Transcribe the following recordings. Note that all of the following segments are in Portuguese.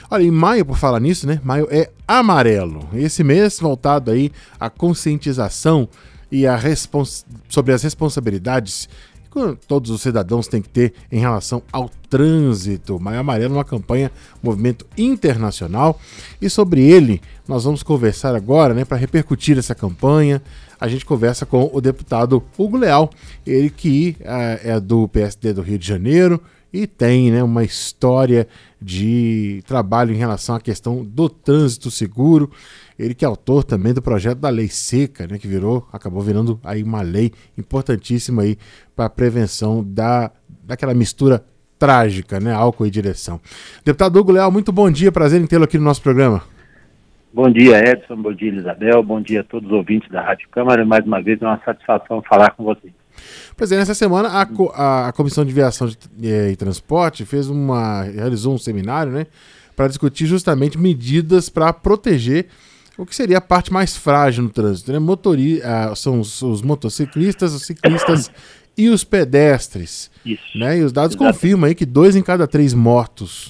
Olha, em maio, por falar nisso, né? Maio é amarelo. Esse mês voltado aí à conscientização e sobre as responsabilidades que todos os cidadãos têm que ter em relação ao trânsito. Maio Amarelo é uma campanha, movimento internacional, e sobre ele nós vamos conversar agora, né, para repercutir essa campanha. A gente conversa com o deputado Hugo Leal, ele que é do PSD do Rio de Janeiro e tem, né, uma história de trabalho em relação à questão do trânsito seguro. Ele que é autor também do projeto da Lei Seca, né, que acabou virando aí uma lei importantíssima aí para a prevenção daquela mistura trágica, né, álcool e direção. Deputado Hugo Leal, muito bom dia, prazer em tê-lo aqui no nosso programa. Bom dia, Edson, bom dia, Isabel, bom dia a todos os ouvintes da Rádio Câmara. Mais uma vez é uma satisfação falar com vocês. Pois é, nessa semana a Comissão de Viação e Transporte realizou um seminário, né, para discutir justamente medidas para proteger o que seria a parte mais frágil no trânsito, né? São os motociclistas, os ciclistas e os pedestres. Isso. Né? E os dados confirmam aí que 2 em cada 3 mortos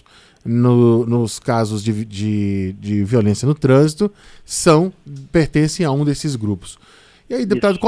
nos casos de violência no trânsito pertencem a um desses grupos. E aí, deputado,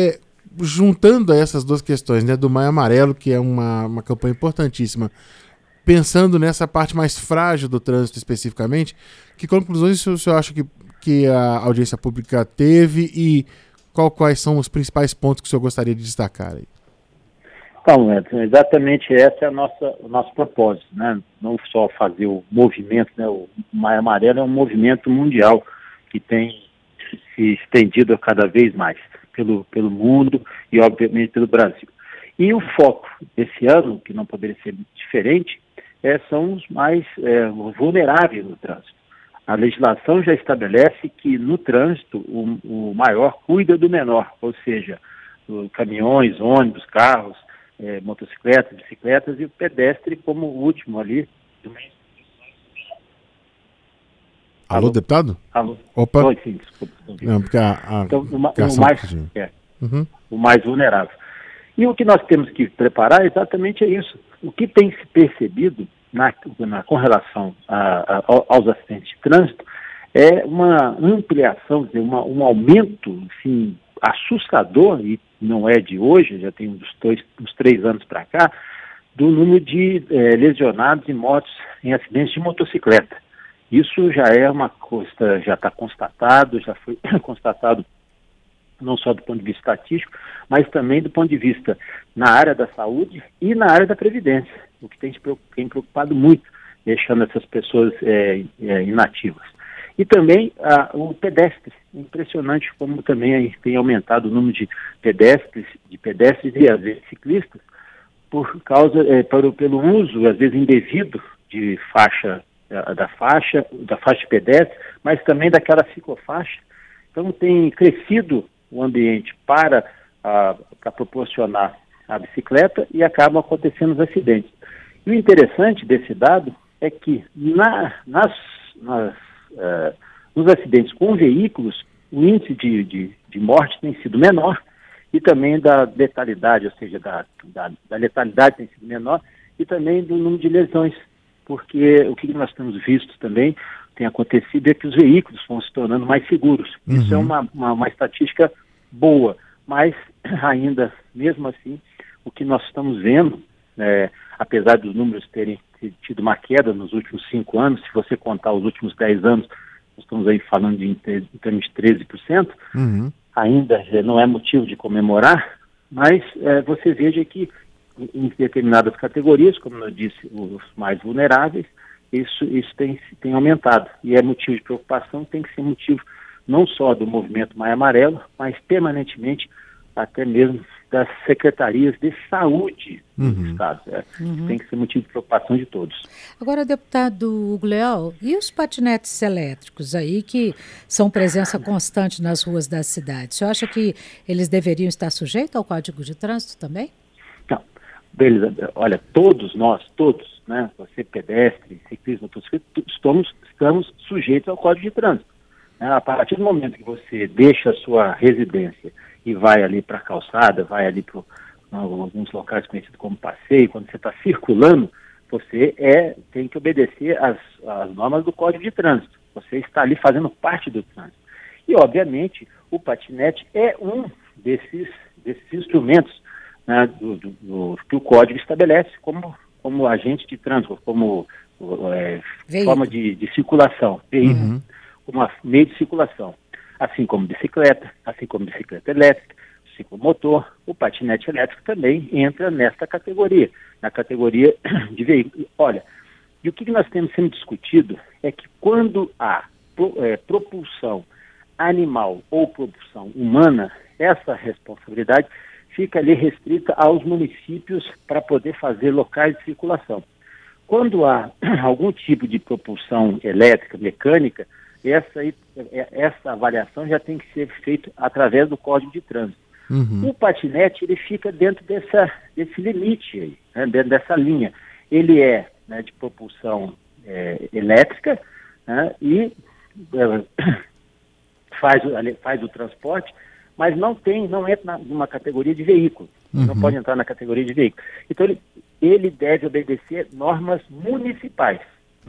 juntando essas duas questões, né, do Maio Amarelo, que é uma campanha importantíssima, pensando nessa parte mais frágil do trânsito especificamente, que conclusões o senhor acha que a audiência pública teve e quais são os principais pontos que o senhor gostaria de destacar aí? Então, Edson, exatamente esse é o nosso propósito, né? Não só fazer o movimento, né? O Maio Amarelo é um movimento mundial que tem se estendido cada vez mais pelo mundo e, obviamente, pelo Brasil. E o foco desse ano, que não poderia ser diferente, são os mais vulneráveis no trânsito. A legislação já estabelece que no trânsito o maior cuida do menor, ou seja, caminhões, ônibus, carros, motocicletas, bicicletas e o pedestre como o último ali. Alô, deputado? Alô. Opa. Oi, sim, desculpa. Não, porque então, o mais vulnerável. E o que nós temos que preparar exatamente é isso. O que tem se percebido com relação aos acidentes de trânsito é uma ampliação, um aumento assim, assustador, e não é de hoje, já tem uns 3 anos para cá, do número de lesionados e mortos em acidentes de motocicleta. Isso já é uma coisa, já está constatado, já foi constatado não só do ponto de vista estatístico, mas também do ponto de vista na área da saúde e na área da previdência, o que tem preocupado muito, deixando essas pessoas inativas. E também o pedestre, impressionante como também tem aumentado o número de pedestres e às vezes ciclistas, por causa, pelo uso, às vezes indevido, de da faixa de pedestre, mas também daquela ciclofaixa. Então tem crescido o ambiente para proporcionar a bicicleta e acabam acontecendo os acidentes. E o interessante desse dado é que nos acidentes com veículos, o índice de morte tem sido menor e também da letalidade, ou seja, da letalidade tem sido menor e também do número de lesões, porque o que nós temos visto também, tem acontecido, é que os veículos vão se tornando mais seguros. Uhum. Isso é uma estatística boa, mas ainda, mesmo assim, o que nós estamos vendo, apesar dos números terem tido uma queda nos últimos 5 anos, se você contar os últimos 10 anos, nós estamos aí falando em termos de 13%, uhum. Ainda não é motivo de comemorar, mas você veja que em determinadas categorias, como eu disse, os mais vulneráveis, isso tem aumentado. E é motivo de preocupação, tem que ser motivo não só do movimento Maio Amarelo, mas permanentemente até mesmo das secretarias de saúde dos estados. Tem que ser motivo de preocupação de todos. Agora, deputado Hugo Leal, e os patinetes elétricos aí que são presença constante nas ruas das cidades? Você acha que eles deveriam estar sujeitos ao Código de Trânsito também? Não. Beleza. Olha, todos nós, né, você pedestre, ciclista, motociclista, estamos sujeitos ao Código de Trânsito. A partir do momento que você deixa a sua residência e vai ali para a calçada, vai ali para alguns locais conhecidos como passeio, quando você está circulando, Você tem que obedecer às normas do Código de Trânsito. Você está ali fazendo parte do trânsito. E, obviamente, o patinete é um desses instrumentos, né, que o Código estabelece como agente de trânsito, como forma de circulação, veículo, como meio de circulação. Assim como bicicleta elétrica, ciclomotor, o patinete elétrico também entra nesta categoria, na categoria de veículo. Olha, e o que nós temos sendo discutido é que quando há propulsão animal ou propulsão humana, essa responsabilidade fica ali restrita aos municípios para poder fazer locais de circulação. Quando há algum tipo de propulsão elétrica, mecânica, essa avaliação já tem que ser feita através do Código de Trânsito. O patinete, ele fica dentro desse limite aí, né, dentro dessa linha. Ele é, né, de propulsão elétrica, né, e faz o transporte, mas não entra numa categoria de veículo. Não pode entrar na categoria de veículo. Então, ele deve obedecer normas municipais.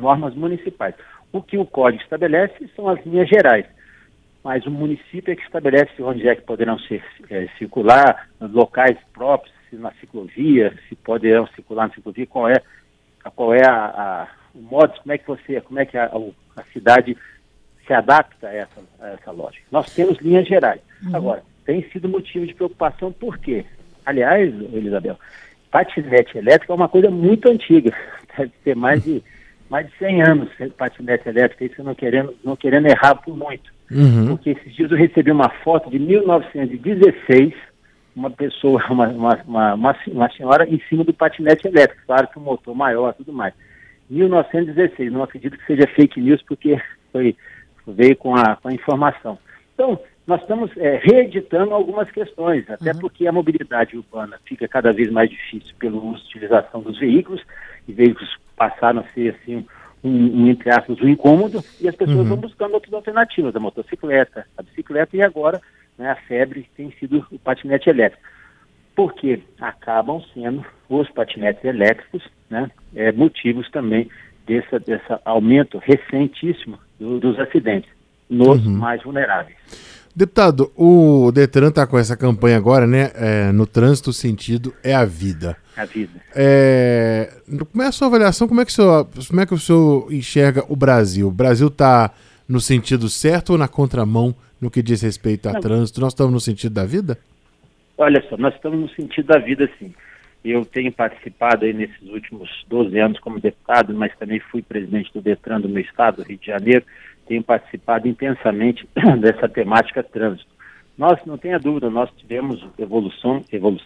O que o Código estabelece são as linhas gerais. Mas o município é que estabelece onde é que poderão circular, nos locais próprios, se na ciclovia, se poderão circular na ciclovia, qual é o modo, como é que a cidade se adapta a essa lógica. Nós temos linhas gerais. Agora, tem sido motivo de preocupação, por quê? Aliás, Elisabel, patinete elétrico é uma coisa muito antiga, deve ter mais de 100 anos patinete elétrico, isso não querendo errar por muito. Porque esses dias eu recebi uma foto de 1916, uma pessoa, uma senhora em cima do patinete elétrico, claro que um motor maior, tudo mais. 1916, não acredito que seja fake news, porque veio com a informação. Então, nós estamos reeditando algumas questões, até porque a mobilidade urbana fica cada vez mais difícil pelo uso e utilização dos veículos, e veículos passaram a ser, assim, entre aspas, um incômodo, e as pessoas vão buscando outras alternativas, a motocicleta, a bicicleta, e agora, né, a febre tem sido o patinete elétrico. Porque acabam sendo os patinetes elétricos, né, motivos também desse aumento recentíssimo dos acidentes nos mais vulneráveis. Deputado, o Detran está com essa campanha agora, né? No trânsito, o sentido é a vida. A vida. Como é a sua avaliação? Como é que o senhor enxerga o Brasil? O Brasil está no sentido certo ou na contramão no que diz respeito a trânsito? Nós estamos no sentido da vida? Olha só, nós estamos no sentido da vida, sim. Eu tenho participado aí nesses últimos 12 anos como deputado, mas também fui presidente do Detran do meu estado, Rio de Janeiro. Tenho participado intensamente dessa temática trânsito. Nós, não tenha dúvida, nós tivemos evolução,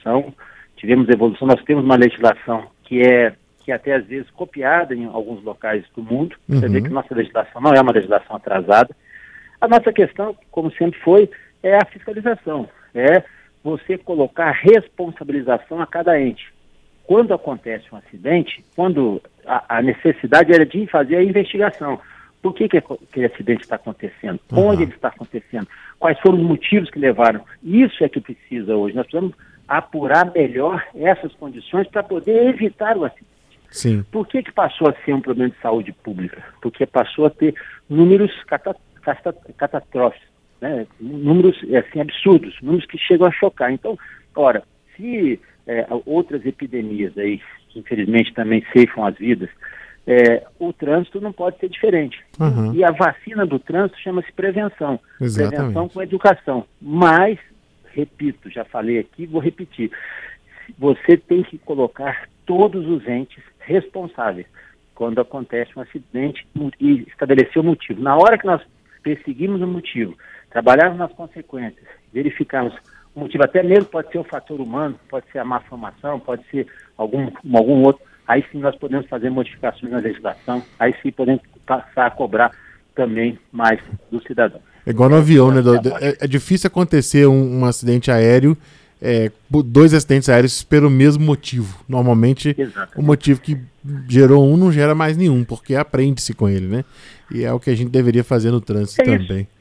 nós temos uma legislação que é até às vezes copiada em alguns locais do mundo. Você vê que nossa legislação não é uma legislação atrasada. A nossa questão, como sempre foi, é a fiscalização, é você colocar responsabilização a cada ente. Quando acontece um acidente, quando a necessidade era de fazer a investigação. Por que aquele acidente está acontecendo? Onde ele está acontecendo? Quais foram os motivos que levaram? Isso é que precisa hoje. Nós precisamos apurar melhor essas condições para poder evitar o acidente. Sim. Por que passou a ser um problema de saúde pública? Porque passou a ter números catastróficos, né? Números assim, absurdos, números que chegam a chocar. Então, ora, se outras epidemias aí, que infelizmente também ceifam as vidas, o trânsito não pode ser diferente. E a vacina do trânsito chama-se prevenção. Exatamente. Prevenção com educação. Mas, repito, já falei aqui, vou repetir. Você tem que colocar todos os entes responsáveis quando acontece um acidente e estabelecer o motivo. Na hora que nós perseguimos o motivo, trabalharmos nas consequências, verificarmos o motivo, até mesmo pode ser o fator humano, pode ser a má formação, pode ser algum outro. Aí sim nós podemos fazer modificações na legislação, aí sim podemos passar a cobrar também mais do cidadão. É igual no avião, né? É difícil acontecer um acidente aéreo, 2 acidentes aéreos pelo mesmo motivo. Normalmente, exatamente, o motivo que gerou um não gera mais nenhum, porque aprende-se com ele, né? E é o que a gente deveria fazer no trânsito também.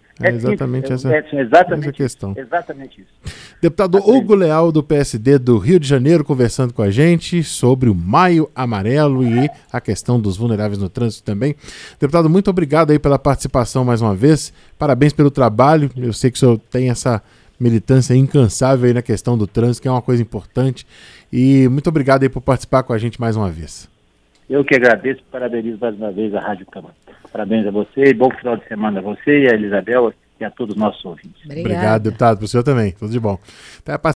É exatamente essa questão. Exatamente isso. Deputado Hugo Leal, do PSD do Rio de Janeiro, conversando com a gente sobre o Maio Amarelo e a questão dos vulneráveis no trânsito também. Deputado, muito obrigado aí pela participação mais uma vez. Parabéns pelo trabalho. Eu sei que o senhor tem essa militância incansável aí na questão do trânsito, que é uma coisa importante. E muito obrigado aí por participar com a gente mais uma vez. Eu que agradeço, parabenizo mais uma vez a Rádio Câmara. Parabéns a você, bom final de semana a você e a Isabel e a todos os nossos ouvintes. Obrigado, deputado, para o senhor também. Tudo de bom. Até a